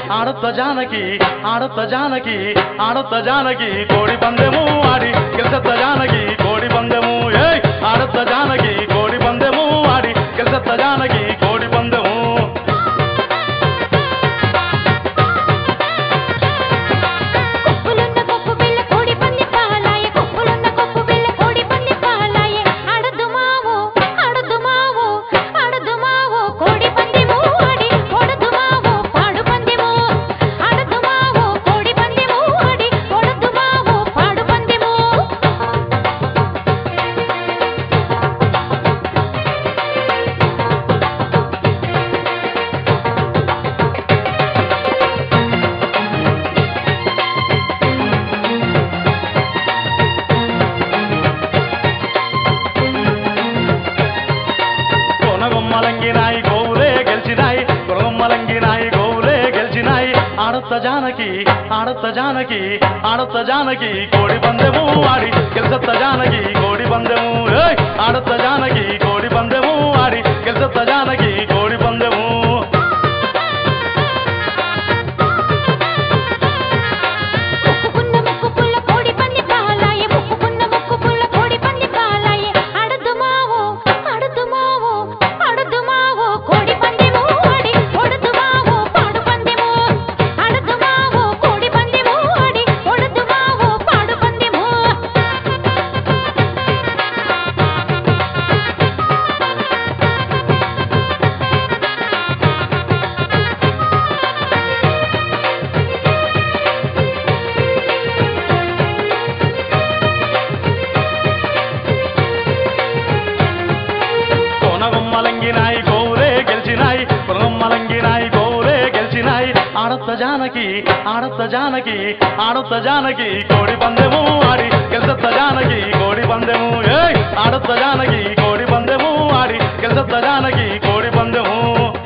ఆడొత్త జానకి ఆడొత్త జానకి ఆడొత్త జానకి కోడి పందెము ఆడి గెలిసెత్త జానకి కోడి పందెము ఆడొత్త జానకి కోడి పందెము ఆడి గెలిసెత్త జానకి కోడి పందెము కొనగొమ్మలంగినాయి గోవులే గెలిచినాయి కొనగొమ్మలంగినాయి గోవులే గెలిచినాయి ఆడొత్త జానకి ఆడొత్త జానకి ఆడొత్త జానకి కోడి పందెము ఆడి గెలిసెత్త జానకి కోడి పందెము ఆడొత్త జానకి కోడి పందెము ఆడి గెలిసెత్త జానకి కోడి పందెము కొనగొమ్మలంగినాయి గోవులే గెలిచినాయి కొనగొమ్మలంగినాయి గోవులే గెలిచినాయి ఆడొత్త జానకి ఆడొత్త జానకి ఆడొత్త జానకి కోడి పందెము ఆడి గెలిసెత్త జానకి కోడి పందెము ఆడొత్త జానకి కోడి పందెము ఆడి గెలిసెత్త జానకి కోడి పందెము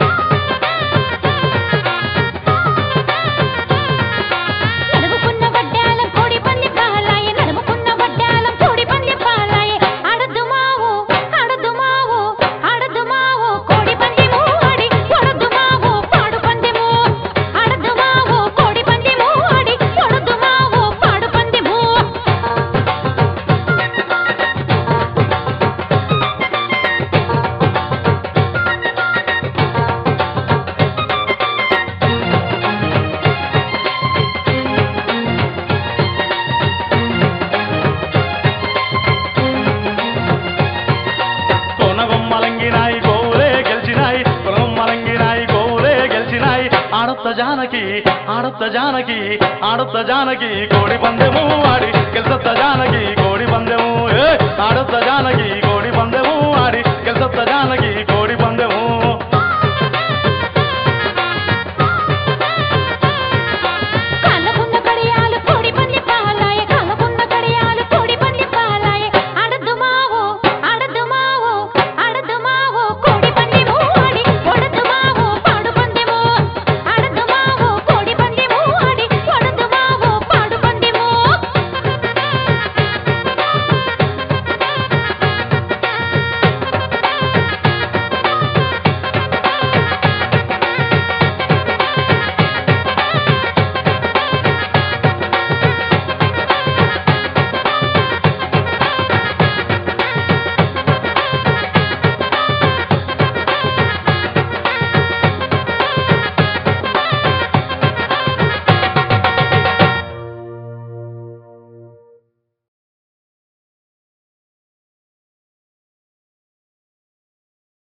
కొనగొమ్మలంగినాయి గోవులే గెలిచినాయి కొనగొమ్మలంగినాయి గోవులే గెలిచినాయి ఆడొత్త జానకి ఆడొత్త జానకి ఆడొత్త జానకి కోడి పందెము ఆడి